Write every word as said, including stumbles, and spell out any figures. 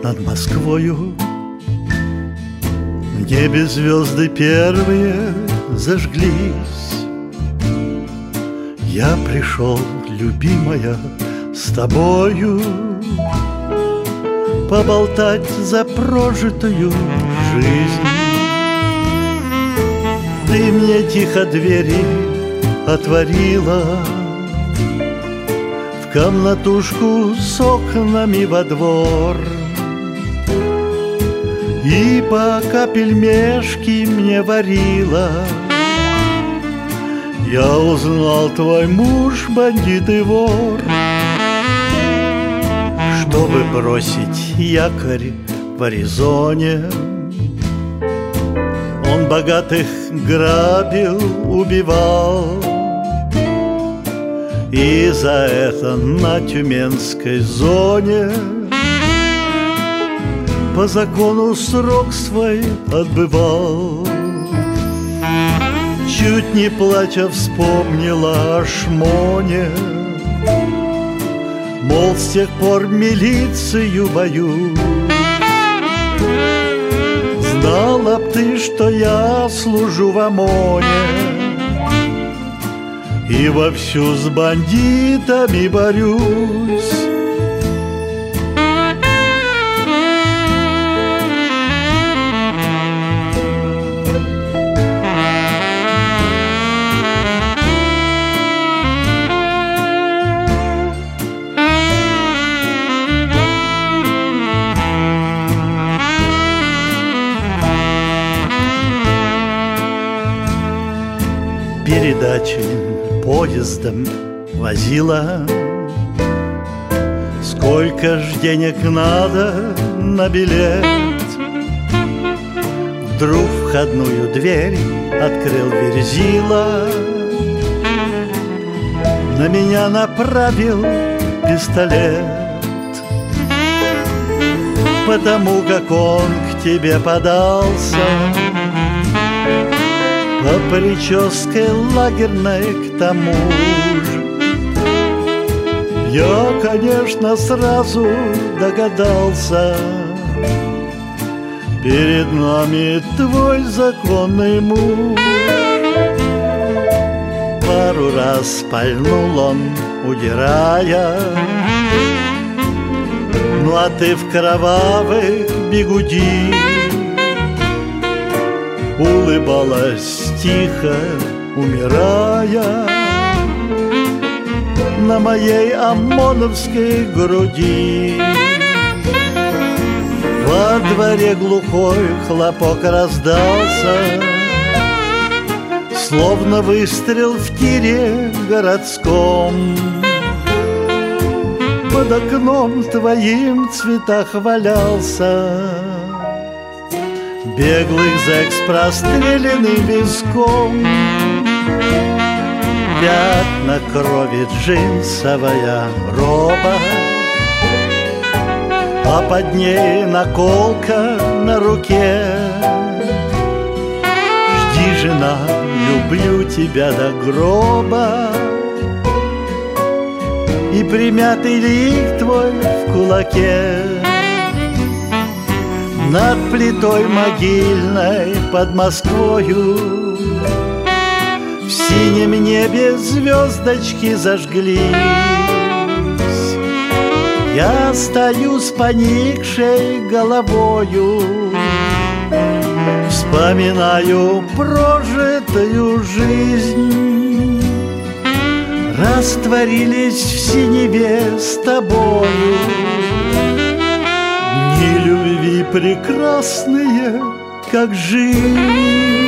над Москвою. В небе звезды первые зажглись. Я пришел, любимая, с тобою поболтать за прожитую жизнь. Ты мне тихо двери отворила в комнатушку с окнами во двор, и по капельмешки мне варила. Я узнал, твой муж бандит и вор. Чтобы бросить якорь в Аризоне, он богатых грабил, убивал, и за это на Тюменской зоне по закону срок свой отбывал. Чуть не плача вспомнила о шмоне, мол, с тех пор милицию боюсь. Знала б ты, что я служу в ОМОНе и вовсю с бандитами борюсь. Передачи поездом возила. Сколько ж денег надо на билет? Вдруг входную дверь открыл Верзила, на меня направил пистолет. Потому как он к тебе подался, по прическе лагерной к тому же, я, конечно, сразу догадался, перед нами твой законный муж. Пару раз пальнул он, удирая, ну а ты в кровавых бигуди улыбалась тихо, умирая на моей ОМОНовской груди. Во дворе глухой хлопок раздался, словно выстрел в тире городском. Под окном твоим в цветах валялся беглых зэк с простреленным виском. Пятна крови, джинсовая роба, а под ней наколка на руке. Жди, жена, люблю тебя до гроба, и примятый лик твой в кулаке. Над плитой могильной под Москвою в синем небе звездочки зажглись. Я стою с поникшей головою, вспоминаю прожитую жизнь. Растворились в синеве с тобою дни любви прекрасные, как жизнь.